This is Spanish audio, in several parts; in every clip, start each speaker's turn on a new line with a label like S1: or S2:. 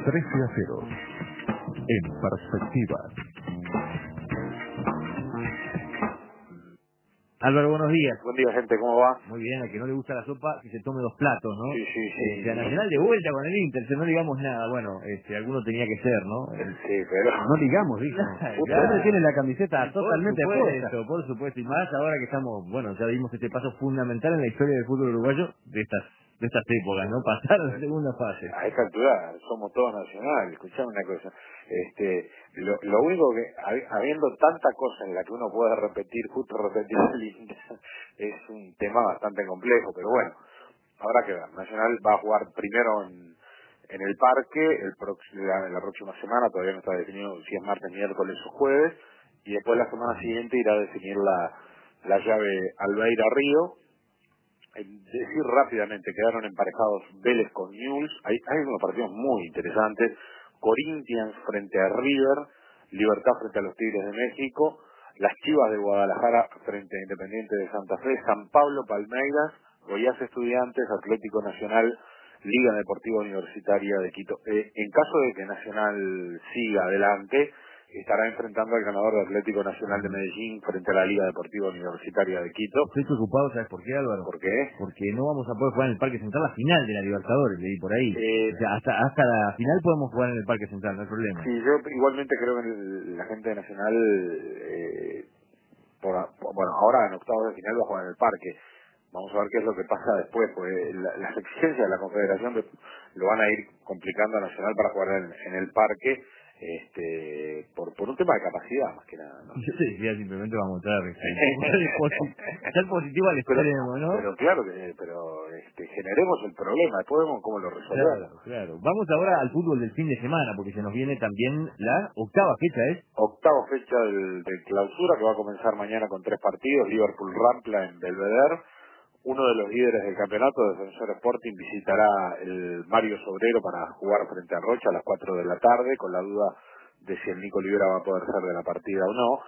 S1: 13-0. En perspectiva.
S2: Álvaro, buenos días.
S3: Buen día, gente, ¿cómo va?
S2: Muy bien, al que no le gusta la sopa, que se tome 2 platos, ¿no?
S3: Sí.
S2: A Nacional de vuelta con el Inter, no digamos nada. Bueno, alguno tenía que ser, ¿no?
S3: Sí, pero...
S4: No digamos, dijo. Usted tiene la camiseta totalmente puesta.
S2: Por supuesto, y más ahora que estamos, bueno, ya vimos este paso fundamental en la historia del fútbol uruguayo de estas épocas, ¿no? Pasar a la segunda fase.
S3: A esta altura somos todos nacionales. Escuchame una cosa. Lo único que, habiendo tanta cosa en la que uno puede repetir, justo repetir el Inter, es un tema bastante complejo, pero bueno, habrá que ver. Nacional va a jugar primero en el parque la próxima semana, todavía no está definido si es martes, miércoles o jueves, y después la semana siguiente irá a definir la llave Albeira-Río. Decir rápidamente, quedaron emparejados Vélez con Newell's, hay unos partidos muy interesantes, Corinthians frente a River, Libertad frente a los Tigres de México, las Chivas de Guadalajara frente a Independiente de Santa Fe, San Pablo, Palmeiras, Goiás Estudiantes, Atlético Nacional, Liga Deportiva Universitaria de Quito. En caso de que Nacional siga adelante, estará enfrentando al ganador de Atlético Nacional de Medellín frente a la Liga Deportiva Universitaria de Quito.
S2: Estoy preocupado, ¿sabes por qué, Álvaro?
S3: ¿Por qué?
S2: Porque no vamos a poder jugar en el Parque Central la final de la Libertadores, leí por ahí. O sea, hasta la final podemos jugar en el Parque Central, no hay problema.
S3: Sí, yo igualmente creo que la gente de Nacional, bueno, ahora en octavos de final va a jugar en el Parque. Vamos a ver qué es lo que pasa después, porque las exigencias de la Confederación lo van a ir complicando a Nacional para jugar en el Parque, por un tema de capacidad, más que nada, ¿no?
S2: Yo te decía, simplemente vamos a ser positivo al extremo, ¿no?
S3: Pero claro que, generemos el problema, después vemos cómo lo resolvemos.
S2: Claro. Vamos ahora al fútbol del fin de semana, porque se nos viene también la octava fecha, ¿es?
S3: Octava fecha del clausura, que va a comenzar mañana con 3 partidos, Liverpool-Rampla en Belvedere. Uno de los líderes del campeonato, Defensor Sporting, visitará el Mario Sobrero para jugar frente a Rocha a las 4 de la tarde, con la duda de si el Nico Libera va a poder ser de la partida o no.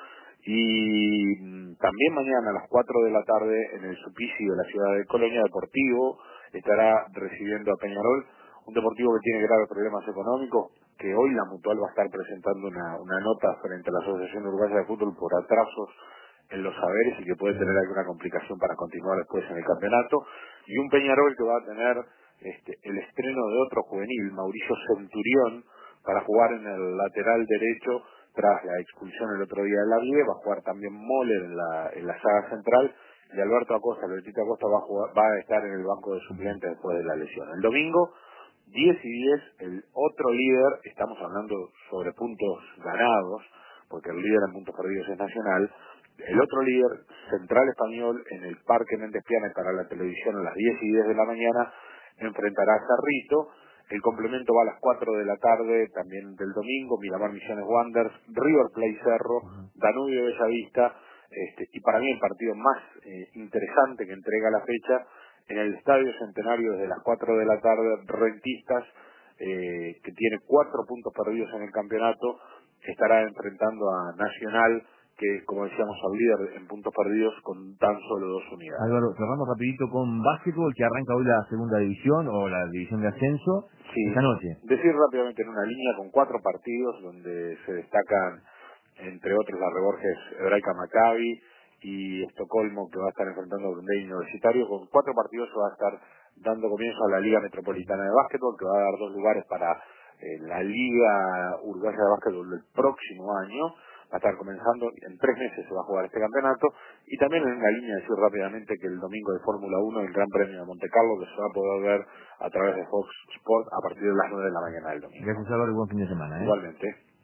S3: Y también mañana a las 4 de la tarde en el Suplicy de la ciudad de Colonia, Deportivo estará recibiendo a Peñarol, un Deportivo que tiene graves problemas económicos, que hoy la Mutual va a estar presentando una nota frente a la Asociación Uruguaya de Fútbol por atrasos en los saberes y que puede tener alguna complicación para continuar después en el campeonato, y un Peñarol que va a tener el estreno de otro juvenil, Mauricio Centurión, para jugar en el lateral derecho tras la expulsión el otro día de la Vie. Va a jugar también Moller en la saga central, y Alberto Acosta, Albertito Acosta va a estar en el banco de suplentes después de la lesión. El domingo 10 y 10, el otro líder, estamos hablando sobre puntos ganados, porque el líder en puntos perdidos es Nacional. El otro líder, Central Español, en el Parque Méndez Piana para la televisión a las 10 y 10 de la mañana, enfrentará a Cerrito. El complemento va a las 4 de la tarde, también del domingo, Miramar Misiones Wanderers, River Plate Cerro, Danubio Bellavista, y para mí el partido más interesante que entrega la fecha, en el Estadio Centenario desde las 4 de la tarde, Rentistas, que tiene 4 puntos perdidos en el campeonato, estará enfrentando a Nacional, que como decíamos al líder en puntos perdidos con tan solo 2 unidades.
S2: Álvaro, cerramos rapidito con básquetbol, que arranca hoy la segunda división o la división de ascenso.
S3: Sí,
S2: esta noche.
S3: decir rápidamente en una línea con 4 partidos donde se destacan entre otros la Reborges Hebraica Maccabi y Estocolmo, que va a estar enfrentando a Brunei Universitario. Con 4 partidos se va a estar dando comienzo a la Liga Metropolitana de Básquetbol, que va a dar 2 lugares para la Liga Uruguaya de Básquetbol del próximo año. Va a estar comenzando, en 3 meses se va a jugar este campeonato. Y también en una línea decir rápidamente que el domingo de Fórmula 1, el Gran Premio de Monte Carlo, que se va a poder ver a través de Fox Sport a partir de las 9 de la mañana del domingo.
S2: Gracias, Álvaro, y buen fin de semana.
S3: Igualmente.